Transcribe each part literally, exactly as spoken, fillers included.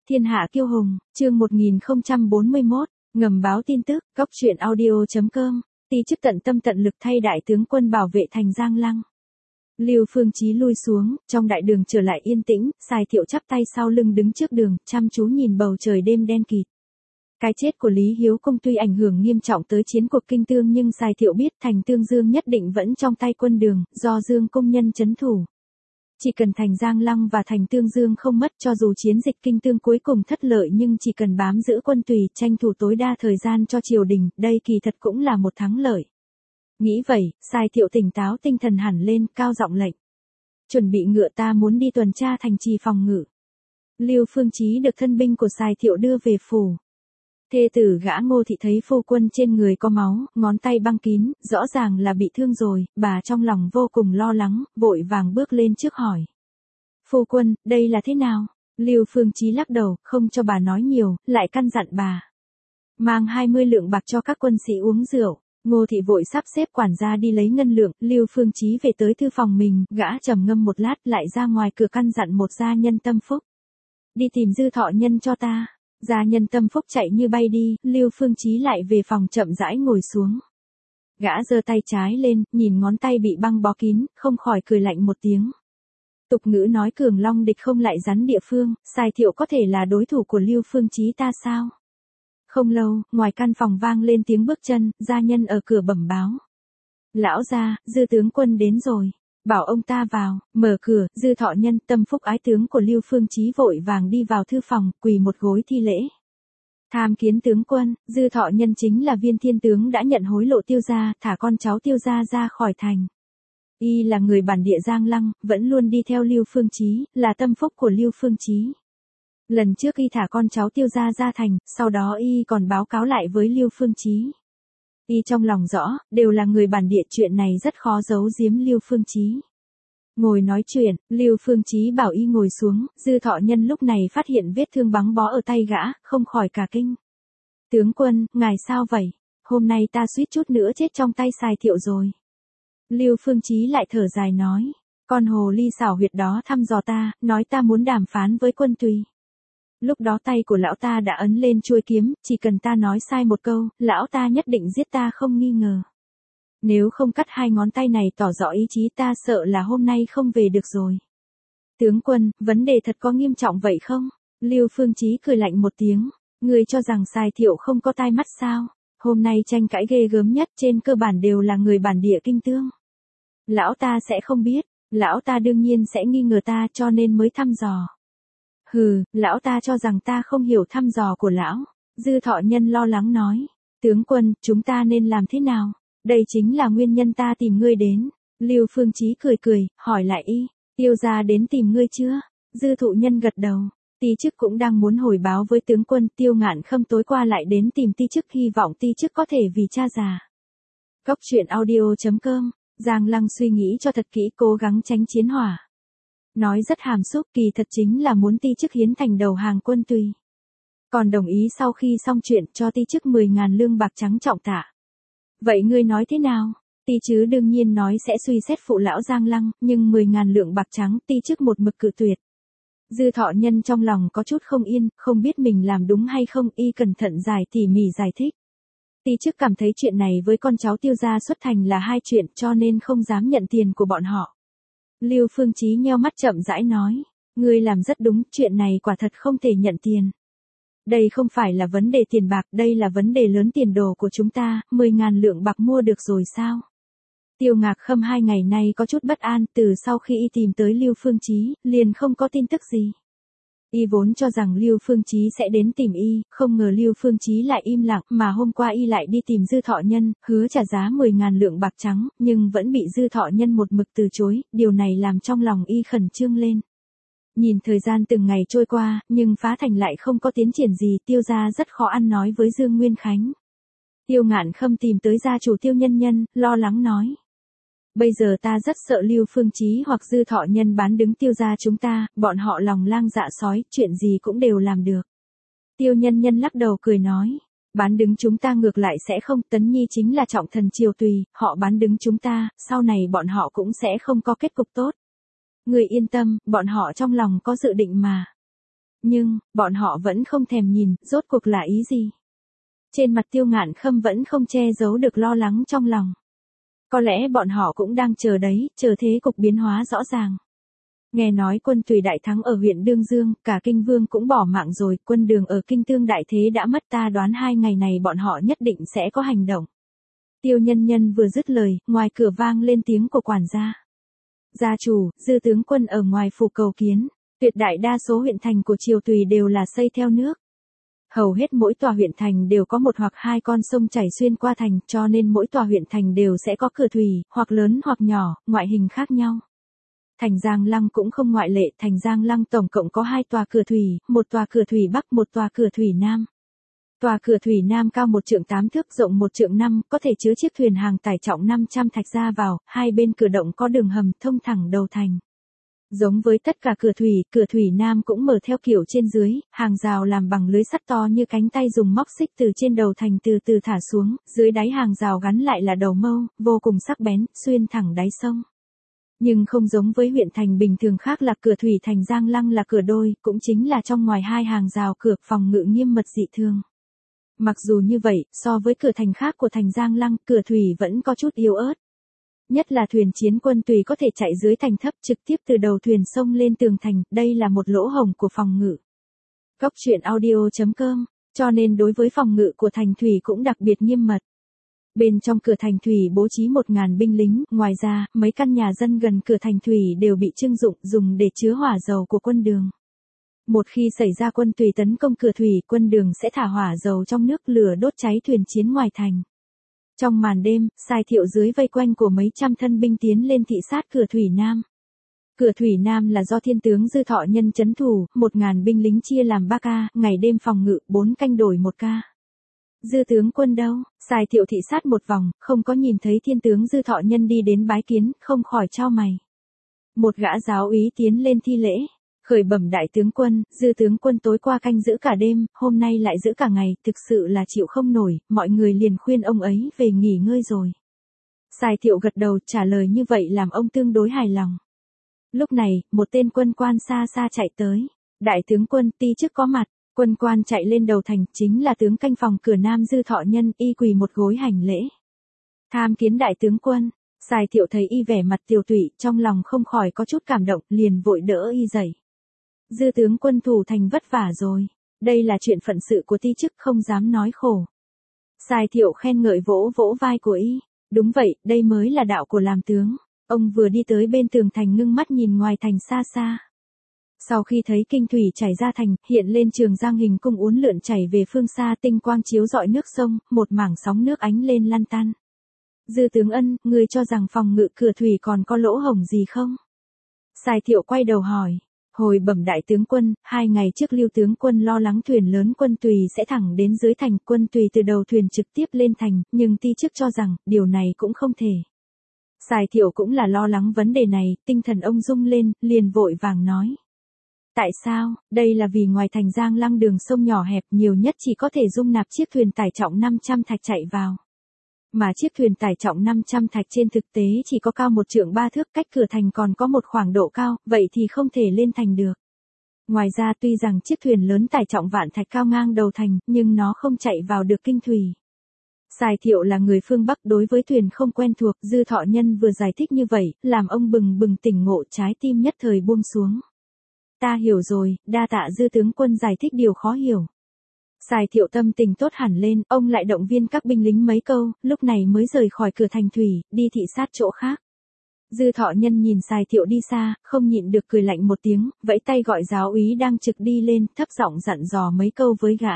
Thiên hạ kiêu hùng, chương một nghìn không trăm bốn mươi mốt, ngầm báo tin tức, góc truyện audio chấm com, ti chức tận tâm tận lực thay đại tướng quân bảo vệ thành Giang Lăng. Lưu Phương Chí lui xuống, trong đại đường trở lại yên tĩnh, Sài Thiệu chắp tay sau lưng đứng trước đường, chăm chú nhìn bầu trời đêm đen kịt. Cái chết của Lý Hiếu Công tuy ảnh hưởng nghiêm trọng tới chiến cuộc Kinh Tương nhưng Sài Thiệu biết thành Tương Dương nhất định vẫn trong tay quân Đường, do Dương công nhân trấn thủ. Chỉ cần thành Giang Lăng và thành Tương Dương không mất, cho dù chiến dịch Kinh Tương cuối cùng thất lợi nhưng chỉ cần bám giữ quân Tùy, tranh thủ tối đa thời gian cho triều đình, đây kỳ thật cũng là một thắng lợi. Nghĩ vậy, Sài Thiệu tỉnh táo tinh thần hẳn lên, cao giọng lệnh. Chuẩn bị ngựa, ta muốn đi tuần tra thành trì phòng ngự. Lưu Phương Chí được thân binh của Sài Thiệu đưa về phủ. Thê tử gã Ngô Thị thấy phu quân trên người có máu, ngón tay băng kín, rõ ràng là bị thương rồi, bà trong lòng vô cùng lo lắng, vội vàng bước lên trước hỏi. Phu quân, đây là thế nào? Lưu Phương Chí lắc đầu, không cho bà nói nhiều, lại căn dặn bà. Mang hai mươi lượng bạc cho các quân sĩ uống rượu. Ngô Thị vội sắp xếp quản gia đi lấy ngân lượng, Lưu Phương Chí về tới thư phòng mình, gã trầm ngâm một lát lại ra ngoài cửa căn dặn một gia nhân Tâm Phúc. Đi tìm Dư Thọ Nhân cho ta. Gia nhân Tâm Phúc chạy như bay đi, Lưu Phương Chí lại về phòng chậm rãi ngồi xuống. Gã giơ tay trái lên, nhìn ngón tay bị băng bó kín, không khỏi cười lạnh một tiếng. Tục ngữ nói cường long địch không lại rắn địa phương, Sài Thiệu có thể là đối thủ của Lưu Phương Chí ta sao? Không lâu, ngoài căn phòng vang lên tiếng bước chân, gia nhân ở cửa bẩm báo. Lão gia, Dư tướng quân đến rồi. Bảo ông ta vào, mở cửa, Dư Thọ Nhân, Tâm Phúc ái tướng của Lưu Phương Chí vội vàng đi vào thư phòng, quỳ một gối thi lễ. Tham kiến tướng quân, Dư Thọ Nhân chính là Viên Thiên tướng đã nhận hối lộ Tiêu gia, thả con cháu Tiêu gia ra khỏi thành. Y là người bản địa Giang Lăng, vẫn luôn đi theo Lưu Phương Chí, là tâm phúc của Lưu Phương Chí. Lần trước y thả con cháu Tiêu gia ra thành, sau đó y còn báo cáo lại với Lưu Phương Chí. Y trong lòng rõ, đều là người bản địa, chuyện này rất khó giấu giếm Lưu Phương Chí. Ngồi nói chuyện, Lưu Phương Chí bảo y ngồi xuống, Dư Thọ Nhân lúc này phát hiện vết thương băng bó ở tay gã, không khỏi cả kinh. Tướng quân, ngài sao vậy? Hôm nay ta suýt chút nữa chết trong tay Sài Thiệu rồi. Lưu Phương Chí lại thở dài nói, con hồ ly xảo huyệt đó thăm dò ta, nói ta muốn đàm phán với quân Tùy. Lúc đó tay của lão ta đã ấn lên chuôi kiếm, chỉ cần ta nói sai một câu, lão ta nhất định giết ta không nghi ngờ. Nếu không cắt hai ngón tay này tỏ rõ ý chí, ta sợ là hôm nay không về được rồi. Tướng quân, vấn đề thật có nghiêm trọng vậy không? Lưu Phương Chí cười lạnh một tiếng, người cho rằng Sài Thiệu không có tai mắt sao? Hôm nay tranh cãi ghê gớm nhất trên cơ bản đều là người bản địa Kinh Tương. Lão ta sẽ không biết, lão ta đương nhiên sẽ nghi ngờ ta cho nên mới thăm dò. Hừ, lão ta cho rằng ta không hiểu thăm dò của lão. Dư Thọ Nhân lo lắng nói. Tướng quân, chúng ta nên làm thế nào? Đây chính là nguyên nhân ta tìm ngươi đến. Lưu Phương Chí cười cười, hỏi lại y. Tiêu gia đến tìm ngươi chưa? Dư Thụ Nhân gật đầu. Ti chức cũng đang muốn hồi báo với tướng quân. Tiêu Ngạn Khâm tối qua lại đến tìm ti chức, hy vọng ti chức có thể vì cha già. Góc truyện audio chấm com. Giang Lăng suy nghĩ cho thật kỹ, cố gắng tránh chiến hỏa. Nói rất hàm xúc, kỳ thật chính là muốn ti chức hiến thành đầu hàng quân Tùy. Còn đồng ý sau khi xong chuyện cho ti chức mười ngàn lương bạc trắng trọng tạ. Vậy ngươi nói thế nào? Ti chứ đương nhiên nói sẽ suy xét phụ lão Giang Lăng, nhưng mười ngàn lượng bạc trắng ti chức một mực cự tuyệt. Dư Thọ Nhân trong lòng có chút không yên, không biết mình làm đúng hay không, y cẩn thận giải tỉ mỉ giải thích. Ti chức cảm thấy chuyện này với con cháu Tiêu gia xuất thành là hai chuyện, cho nên không dám nhận tiền của bọn họ. Lưu Phương Chí nheo mắt chậm rãi nói, ngươi làm rất đúng, chuyện này quả thật không thể nhận tiền. Đây không phải là vấn đề tiền bạc, đây là vấn đề lớn, tiền đồ của chúng ta, mười ngàn lượng bạc mua được rồi sao? Tiêu Ngạc Khâm hai ngày nay có chút bất an, từ sau khi y tìm tới Lưu Phương Chí, liền không có tin tức gì. Y vốn cho rằng Lưu Phương Chí sẽ đến tìm y, không ngờ Lưu Phương Chí lại im lặng, mà hôm qua y lại đi tìm Dư Thọ Nhân, hứa trả giá mười ngàn lượng bạc trắng, nhưng vẫn bị Dư Thọ Nhân một mực từ chối, điều này làm trong lòng y khẩn trương lên. Nhìn thời gian từng ngày trôi qua, nhưng phá thành lại không có tiến triển gì, Tiêu gia rất khó ăn nói với Dương Nguyên Khánh. Tiêu Ngạn Khâm tìm tới gia chủ Tiêu Nhân Nhân, lo lắng nói. Bây giờ ta rất sợ Lưu Phương Chí hoặc Dư Thọ Nhân bán đứng Tiêu gia chúng ta, bọn họ lòng lang dạ sói, chuyện gì cũng đều làm được. Tiêu Nhân Nhân lắc đầu cười nói, bán đứng chúng ta ngược lại sẽ không, Tấn Nhi chính là trọng thần triều Tùy, họ bán đứng chúng ta, sau này bọn họ cũng sẽ không có kết cục tốt. Người yên tâm, bọn họ trong lòng có dự định mà. Nhưng, bọn họ vẫn không thèm nhìn, rốt cuộc là ý gì? Trên mặt Tiêu Ngạn Khâm vẫn không che giấu được lo lắng trong lòng. Có lẽ bọn họ cũng đang chờ đấy, chờ thế cục biến hóa rõ ràng. Nghe nói quân Tùy đại thắng ở huyện Đương Dương, cả Kinh Vương cũng bỏ mạng rồi, quân Đường ở Kinh Tương đại thế đã mất, ta đoán hai ngày này bọn họ nhất định sẽ có hành động. Tiêu Nhân Nhân vừa dứt lời, ngoài cửa vang lên tiếng của quản gia. Gia chủ, Dư tướng quân ở ngoài phủ cầu kiến, tuyệt đại đa số huyện thành của Triều Tùy đều là xây theo nước. Hầu hết mỗi tòa huyện thành đều có một hoặc hai con sông chảy xuyên qua thành, cho nên mỗi tòa huyện thành đều sẽ có cửa thủy, hoặc lớn hoặc nhỏ, ngoại hình khác nhau. Thành Giang Lăng cũng không ngoại lệ, thành Giang Lăng tổng cộng có hai tòa cửa thủy, một tòa cửa thủy bắc, một tòa cửa thủy nam. Tòa cửa thủy nam cao một trượng tám thước, rộng một trượng năm, có thể chứa chiếc thuyền hàng tải trọng năm trăm thạch ra vào, hai bên cửa động có đường hầm thông thẳng đầu thành. Giống với tất cả cửa thủy, cửa thủy nam cũng mở theo kiểu trên dưới, hàng rào làm bằng lưới sắt to như cánh tay dùng móc xích từ trên đầu thành từ từ thả xuống, dưới đáy hàng rào gắn lại là đầu mâu, vô cùng sắc bén, xuyên thẳng đáy sông. Nhưng không giống với huyện thành bình thường khác là cửa thủy thành Giang Lăng là cửa đôi, cũng chính là trong ngoài hai hàng rào cửa, phòng ngự nghiêm mật dị thường. Mặc dù như vậy, so với cửa thành khác của thành Giang Lăng, cửa thủy vẫn có chút yếu ớt. Nhất là thuyền chiến quân Tùy có thể chạy dưới thành thấp trực tiếp từ đầu thuyền sông lên tường thành, đây là một lỗ hổng của phòng ngự. Góc truyện audio chấm com, cho nên đối với phòng ngự của thành thủy cũng đặc biệt nghiêm mật. Bên trong cửa thành thủy bố trí một ngàn binh lính, ngoài ra, mấy căn nhà dân gần cửa thành thủy đều bị trưng dụng, dùng để chứa hỏa dầu của quân Đường. Một khi xảy ra quân Tùy tấn công cửa thủy, quân Đường sẽ thả hỏa dầu trong nước lửa đốt cháy thuyền chiến ngoài thành. Trong màn đêm, Sai Thiệu dưới vây quanh của mấy trăm thân binh tiến lên thị sát cửa thủy nam. Cửa thủy nam là do thiên tướng Dư Thọ Nhân trấn thủ, một ngàn binh lính chia làm ba ca, ngày đêm phòng ngự, bốn canh đổi một ca. Dư tướng quân đâu? Sai Thiệu thị sát một vòng, không có nhìn thấy thiên tướng Dư Thọ Nhân đi đến bái kiến, không khỏi chau mày. Một gã giáo úy tiến lên thi lễ. Khởi bẩm đại tướng quân, Dư tướng quân tối qua canh giữ cả đêm, hôm nay lại giữ cả ngày, thực sự là chịu không nổi, mọi người liền khuyên ông ấy về nghỉ ngơi rồi. Sai Thiệu gật đầu, trả lời như vậy làm ông tương đối hài lòng. Lúc này, một tên quân quan xa xa chạy tới. Đại tướng quân, ti chức có mặt. Quân quan chạy lên đầu thành, chính là tướng canh phòng cửa nam Dư Thọ Nhân, y quỳ một gối hành lễ. Tham kiến đại tướng quân. Sai Thiệu thấy y vẻ mặt tiều tụy, trong lòng không khỏi có chút cảm động, liền vội đỡ y dậy. Dư tướng quân thủ thành vất vả rồi. Đây là chuyện phận sự của ti chức, không dám nói khổ. Sai Thiệu khen ngợi vỗ vỗ vai của y. Đúng vậy, đây mới là đạo của làm tướng. Ông vừa đi tới bên tường thành ngưng mắt nhìn ngoài thành xa xa. Sau khi thấy kinh thủy chảy ra thành, hiện lên Trường Giang hình cung uốn lượn chảy về phương xa, tinh quang chiếu rọi nước sông, một mảng sóng nước ánh lên lăn tăn. Dư tướng ân, người cho rằng phòng ngự cửa thủy còn có lỗ hổng gì không? Sai Thiệu quay đầu hỏi. Hồi bẩm đại tướng quân, hai ngày trước Lưu tướng quân lo lắng thuyền lớn quân Tùy sẽ thẳng đến dưới thành, quân Tùy từ đầu thuyền trực tiếp lên thành, nhưng ti chức cho rằng, điều này cũng không thể. Sai Thiệu cũng là lo lắng vấn đề này, tinh thần ông rung lên, liền vội vàng nói. Tại sao? Đây là vì ngoài thành Giang Lăng đường sông nhỏ hẹp, nhiều nhất chỉ có thể dung nạp chiếc thuyền tải trọng năm trăm thạch chạy vào. Mà chiếc thuyền tải trọng năm trăm thạch trên thực tế chỉ có cao một trượng ba thước, cách cửa thành còn có một khoảng độ cao, vậy thì không thể lên thành được. Ngoài ra tuy rằng chiếc thuyền lớn tải trọng vạn thạch cao ngang đầu thành, nhưng nó không chạy vào được kinh thủy. Sai Thiệu là người phương Bắc, đối với thuyền không quen thuộc, Dư Thọ Nhân vừa giải thích như vậy, làm ông bừng bừng tỉnh ngộ, trái tim nhất thời buông xuống. Ta hiểu rồi, đa tạ Dư tướng quân giải thích điều khó hiểu. Sai Thiệu tâm tình tốt hẳn lên, ông lại động viên các binh lính mấy câu, lúc này mới rời khỏi cửa thành thủy, đi thị sát chỗ khác. Dư Thọ Nhân nhìn Sai Thiệu đi xa, không nhịn được cười lạnh một tiếng, vẫy tay gọi giáo úy đang trực đi lên, thấp giọng dặn dò mấy câu với gã.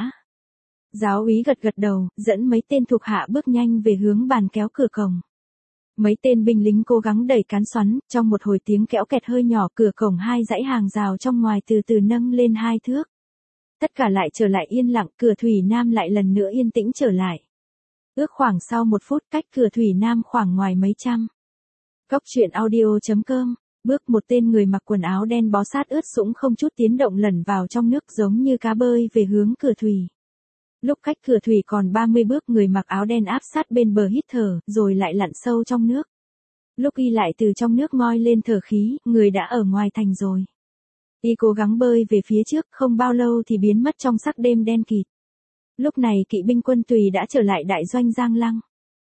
Giáo úy gật gật đầu, dẫn mấy tên thuộc hạ bước nhanh về hướng bàn kéo cửa cổng. Mấy tên binh lính cố gắng đẩy cán xoắn, trong một hồi tiếng kéo kẹt hơi nhỏ, cửa cổng hai dãy hàng rào trong ngoài từ từ nâng lên hai thước. Tất cả lại trở lại yên lặng, cửa thủy nam lại lần nữa yên tĩnh trở lại. Ước khoảng sau một phút, cách cửa thủy nam khoảng ngoài mấy trăm. Góc truyện audio chấm com, bước một tên người mặc quần áo đen bó sát ướt sũng không chút tiếng động lẩn vào trong nước giống như cá bơi về hướng cửa thủy. Lúc cách cửa thủy còn ba mươi bước, người mặc áo đen áp sát bên bờ hít thở, rồi lại lặn sâu trong nước. Lúc y lại từ trong nước ngoi lên thở khí, người đã ở ngoài thành rồi. Y cố gắng bơi về phía trước, không bao lâu thì biến mất trong sắc đêm đen kịt. Lúc này kỵ binh quân Tùy đã trở lại đại doanh Giang Lăng.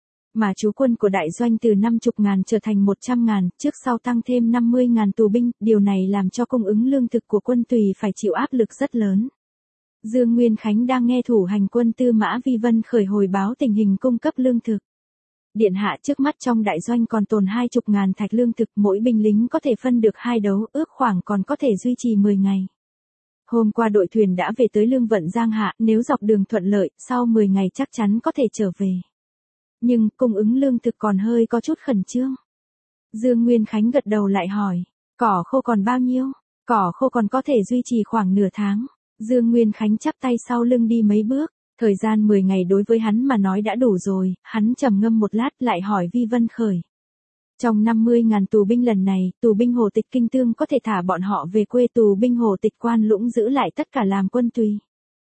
Mà trú quân của đại doanh từ năm mươi ngàn trở thành một trăm ngàn, trước sau tăng thêm năm mươi ngàn tù binh, điều này làm cho cung ứng lương thực của quân Tùy phải chịu áp lực rất lớn. Dương Nguyên Khánh đang nghe thủ hành quân Tư Mã Vi Vân khởi hồi báo tình hình cung cấp lương thực. Điện hạ, trước mắt trong đại doanh còn tồn hai mươi ngàn thạch lương thực, mỗi binh lính có thể phân được hai đấu, ước khoảng còn có thể duy trì mười ngày. Hôm qua đội thuyền đã về tới Lương Vận Giang Hạ, nếu dọc đường thuận lợi, sau mười ngày chắc chắn có thể trở về. Nhưng, cung ứng lương thực còn hơi có chút khẩn trương. Dương Nguyên Khánh gật đầu lại hỏi, cỏ khô còn bao nhiêu? Cỏ khô còn có thể duy trì khoảng nửa tháng. Dương Nguyên Khánh chắp tay sau lưng đi mấy bước, thời gian mười ngày đối với hắn mà nói đã đủ rồi, hắn trầm ngâm một lát lại hỏi Vi Vân Khởi. Trong năm mươi ngàn tù binh lần này, tù binh Hồ Tịch Kinh Tương có thể thả bọn họ về quê, tù binh Hồ Tịch Quan Lũng giữ lại tất cả làm quân Tùy.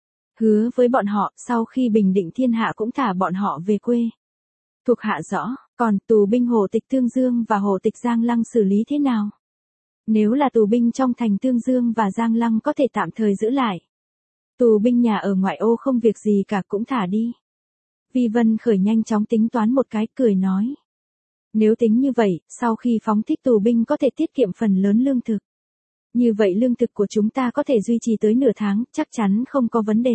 Hứa với bọn họ, sau khi bình định thiên hạ cũng thả bọn họ về quê. Thuộc hạ rõ, còn tù binh Hồ Tịch Tương Dương và Hồ Tịch Giang Lăng xử lý thế nào? Nếu là tù binh trong thành Tương Dương và Giang Lăng có thể tạm thời giữ lại. Tù binh nhà ở ngoại ô không việc gì cả cũng thả đi. Vi Vân Khởi nhanh chóng tính toán một cái, cười nói. Nếu tính như vậy, sau khi phóng thích tù binh có thể tiết kiệm phần lớn lương thực. Như vậy lương thực của chúng ta có thể duy trì tới nửa tháng, chắc chắn không có vấn đề.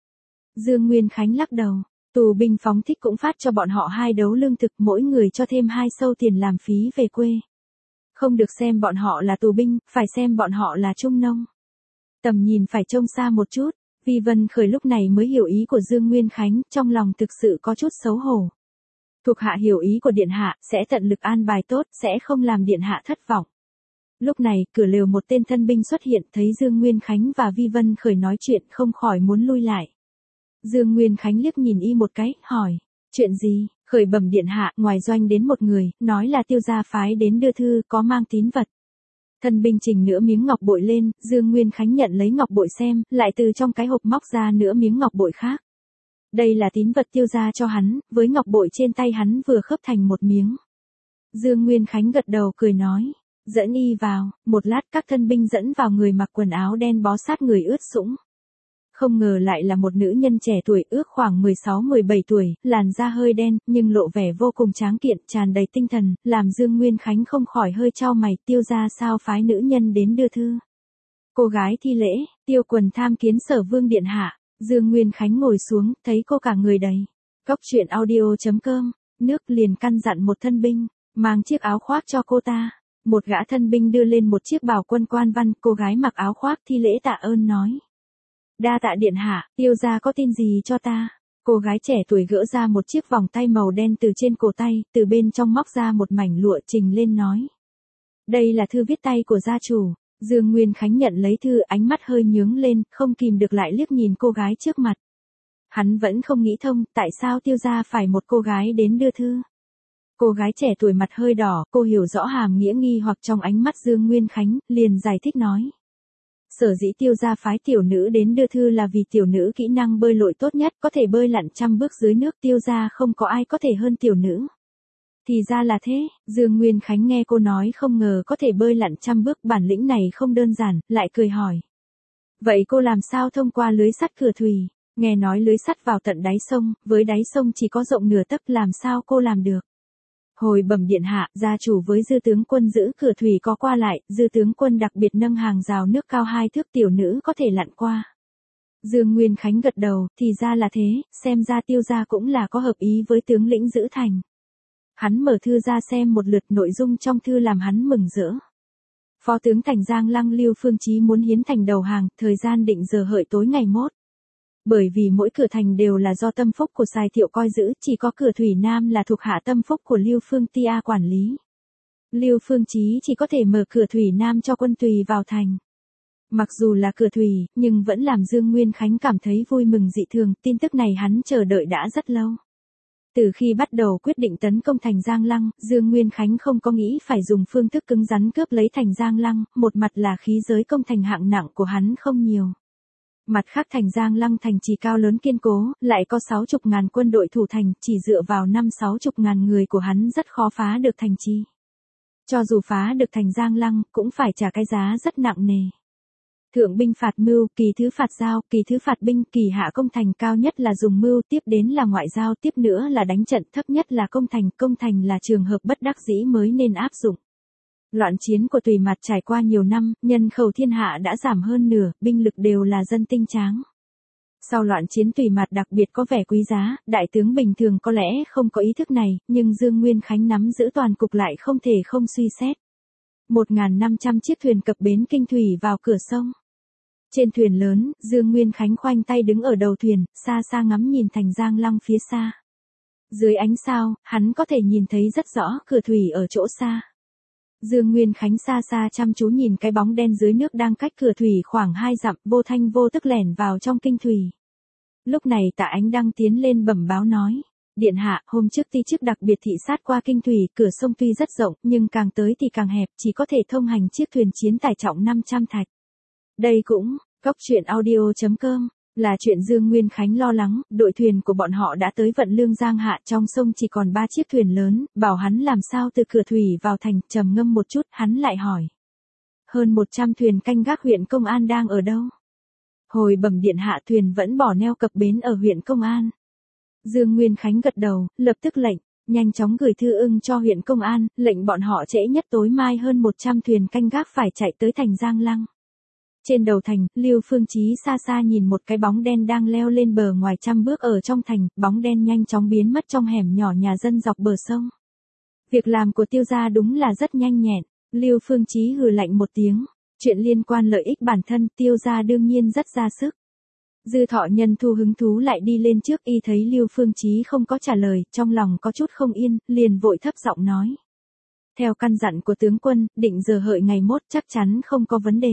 Dương Nguyên Khánh lắc đầu, tù binh phóng thích cũng phát cho bọn họ hai đấu lương thực, mỗi người cho thêm hai sâu tiền làm phí về quê. Không được xem bọn họ là tù binh, phải xem bọn họ là trung nông. Tầm nhìn phải trông xa một chút, Vi Vân Khởi lúc này mới hiểu ý của Dương Nguyên Khánh, trong lòng thực sự có chút xấu hổ. Thuộc hạ hiểu ý của điện hạ, sẽ tận lực an bài tốt, sẽ không làm điện hạ thất vọng. Lúc này, cửa lều một tên thân binh xuất hiện, thấy Dương Nguyên Khánh và Vi Vân Khởi nói chuyện không khỏi muốn lui lại. Dương Nguyên Khánh liếc nhìn y một cái, hỏi, chuyện gì? Khởi bẩm điện hạ, ngoài doanh đến một người, nói là Tiêu gia phái đến đưa thư, có mang tín vật. Thân binh trình nửa miếng ngọc bội lên, Dương Nguyên Khánh nhận lấy ngọc bội xem, lại từ trong cái hộp móc ra nửa miếng ngọc bội khác. Đây là tín vật Tiêu gia cho hắn, với ngọc bội trên tay hắn vừa khớp thành một miếng. Dương Nguyên Khánh gật đầu cười nói, dẫn y vào, một lát các thân binh dẫn vào người mặc quần áo đen bó sát người ướt sũng. Không ngờ lại là một nữ nhân trẻ tuổi, ước khoảng mười sáu mười bảy tuổi, làn da hơi đen, nhưng lộ vẻ vô cùng tráng kiện, tràn đầy tinh thần, làm Dương Nguyên Khánh không khỏi hơi chau mày, Tiêu gia sao phái nữ nhân đến đưa thư. Cô gái thi lễ, Tiêu Quần tham kiến Sở Vương điện hạ. Dương Nguyên Khánh ngồi xuống, thấy cô cả người đầy. Cốc truyện audio chấm com, nước liền căn dặn một thân binh, mang chiếc áo khoác cho cô ta. Một gã thân binh đưa lên một chiếc bào quân quan văn, cô gái mặc áo khoác thi lễ tạ ơn nói. Đa tạ điện hạ, Tiêu gia có tin gì cho ta? Cô gái trẻ tuổi gỡ ra một chiếc vòng tay màu đen từ trên cổ tay, từ bên trong móc ra một mảnh lụa trình lên nói. Đây là thư viết tay của gia chủ. Dương Nguyên Khánh nhận lấy thư, ánh mắt hơi nhướng lên, không kìm được lại liếc nhìn cô gái trước mặt. Hắn vẫn không nghĩ thông, tại sao Tiêu gia phải một cô gái đến đưa thư. Cô gái trẻ tuổi mặt hơi đỏ, cô hiểu rõ hàm nghĩa nghi hoặc trong ánh mắt Dương Nguyên Khánh, liền giải thích nói. Sở dĩ Tiêu gia phái tiểu nữ đến đưa thư là vì tiểu nữ kỹ năng bơi lội tốt nhất, có thể bơi lặn trăm bước dưới nước, Tiêu gia không có ai có thể hơn tiểu nữ. Thì ra là thế, Dương Nguyên Khánh nghe cô nói không ngờ có thể bơi lặn trăm bước, bản lĩnh này không đơn giản, lại cười hỏi. Vậy cô làm sao thông qua lưới sắt cửa thủy? Nghe nói lưới sắt vào tận đáy sông, với đáy sông chỉ có rộng nửa tấc, làm sao cô làm được? Hồi bẩm điện hạ, gia chủ với dư tướng quân giữ cửa thủy có qua lại, dư tướng quân đặc biệt nâng hàng rào nước cao hai thước, tiểu nữ có thể lặn qua. Dương Nguyên Khánh gật đầu, thì ra là thế, xem ra Tiêu gia cũng là có hợp ý với tướng lĩnh giữ thành. Hắn mở thư ra xem một lượt, nội dung trong thư làm hắn mừng rỡ. Phó tướng thành Giang Lăng Lưu Phương Chí muốn hiến thành đầu hàng, thời gian định giờ hợi tối ngày mốt. Bởi vì mỗi cửa thành đều là do tâm phúc của Sài Thiệu coi giữ, chỉ có cửa thủy Nam là thuộc hạ tâm phúc của Lưu Phương Tia quản lý. Lưu Phương Chí chỉ có thể mở cửa thủy Nam cho quân Tùy vào thành. Mặc dù là cửa thủy, nhưng vẫn làm Dương Nguyên Khánh cảm thấy vui mừng dị thường, tin tức này hắn chờ đợi đã rất lâu. Từ khi bắt đầu quyết định tấn công thành Giang Lăng, Dương Nguyên Khánh không có nghĩ phải dùng phương thức cứng rắn cướp lấy thành Giang Lăng, một mặt là khí giới công thành hạng nặng của hắn không nhiều. Mặt khác thành Giang Lăng thành trì cao lớn kiên cố, lại có sáu mươi ngàn quân đội thủ thành, chỉ dựa vào năm sáu mươi ngàn người của hắn rất khó phá được thành trì. Cho dù phá được thành Giang Lăng, cũng phải trả cái giá rất nặng nề. Thượng binh phạt mưu, kỳ thứ phạt giao, kỳ thứ phạt binh, kỳ hạ công thành, cao nhất là dùng mưu, tiếp đến là ngoại giao, tiếp nữa là đánh trận, thấp nhất là công thành, công thành là trường hợp bất đắc dĩ mới nên áp dụng. Loạn chiến của Tùy Mặt trải qua nhiều năm, nhân khẩu thiên hạ đã giảm hơn nửa, binh lực đều là dân tinh tráng. Sau loạn chiến Tùy Mặt đặc biệt có vẻ quý giá, đại tướng bình thường có lẽ không có ý thức này, nhưng Dương Nguyên Khánh nắm giữ toàn cục lại không thể không suy xét. một nghìn năm trăm chiếc thuyền cập bến Kinh Thủy vào cửa sông. Trên thuyền lớn, Dương Nguyên Khánh khoanh tay đứng ở đầu thuyền, xa xa ngắm nhìn thành Giang Lăng phía xa. Dưới ánh sao, hắn có thể nhìn thấy rất rõ cửa thủy ở chỗ xa. Dương Nguyên Khánh xa xa chăm chú nhìn cái bóng đen dưới nước đang cách cửa thủy khoảng hai dặm, vô thanh vô tức lẻn vào trong kinh thủy. Lúc này Tạ Ánh Đăng tiến lên bẩm báo nói. Điện hạ, hôm trước ti chức đặc biệt thị sát qua kinh thủy, cửa sông tuy rất rộng, nhưng càng tới thì càng hẹp, chỉ có thể thông hành chiếc thuyền chiến tải trọng năm trăm thạch. Đây cũng, Cốc truyện audio chấm com, là chuyện Dương Nguyên Khánh lo lắng, đội thuyền của bọn họ đã tới Vận Lương Giang hạ, trong sông chỉ còn ba chiếc thuyền lớn, bảo hắn làm sao từ cửa thủy vào thành, trầm ngâm một chút, hắn lại hỏi. Hơn một trăm thuyền canh gác huyện Công An đang ở đâu? Hồi bẩm điện hạ, thuyền vẫn bỏ neo cập bến ở huyện Công An. Dương Nguyên Khánh gật đầu, lập tức lệnh, nhanh chóng gửi thư ưng cho huyện Công An, lệnh bọn họ trễ nhất tối mai hơn một trăm thuyền canh gác phải chạy tới thành Giang Lăng. Trên đầu thành, Lưu Phương Chí xa xa nhìn một cái bóng đen đang leo lên bờ ngoài trăm bước ở trong thành, bóng đen nhanh chóng biến mất trong hẻm nhỏ nhà dân dọc bờ sông. Việc làm của Tiêu gia đúng là rất nhanh nhẹn, Lưu Phương Chí hừ lạnh một tiếng, chuyện liên quan lợi ích bản thân, Tiêu gia đương nhiên rất ra sức. Dư Thọ Nhân thu hứng thú lại đi lên trước, y thấy Lưu Phương Chí không có trả lời, trong lòng có chút không yên, liền vội thấp giọng nói. Theo căn dặn của tướng quân, định giờ hợi ngày mốt chắc chắn không có vấn đề.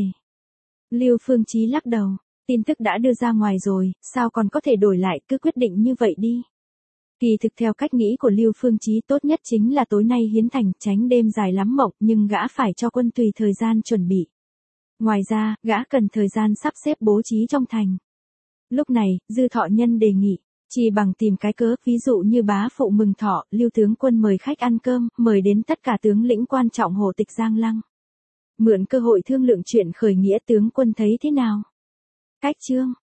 Lưu Phương Chí lắc đầu, tin tức đã đưa ra ngoài rồi, sao còn có thể đổi lại, cứ quyết định như vậy đi. Kỳ thực theo cách nghĩ của Lưu Phương Chí tốt nhất chính là tối nay hiến thành, tránh đêm dài lắm mộng, nhưng gã phải cho quân tùy thời gian chuẩn bị. Ngoài ra, gã cần thời gian sắp xếp bố trí trong thành. Lúc này, Dư Thọ Nhân đề nghị, chỉ bằng tìm cái cớ, ví dụ như bá phụ mừng thọ, Lưu tướng quân mời khách ăn cơm, mời đến tất cả tướng lĩnh quan trọng hộ tịch Giang Lăng. Mượn cơ hội thương lượng chuyện khởi nghĩa, tướng quân thấy thế nào? Cách chương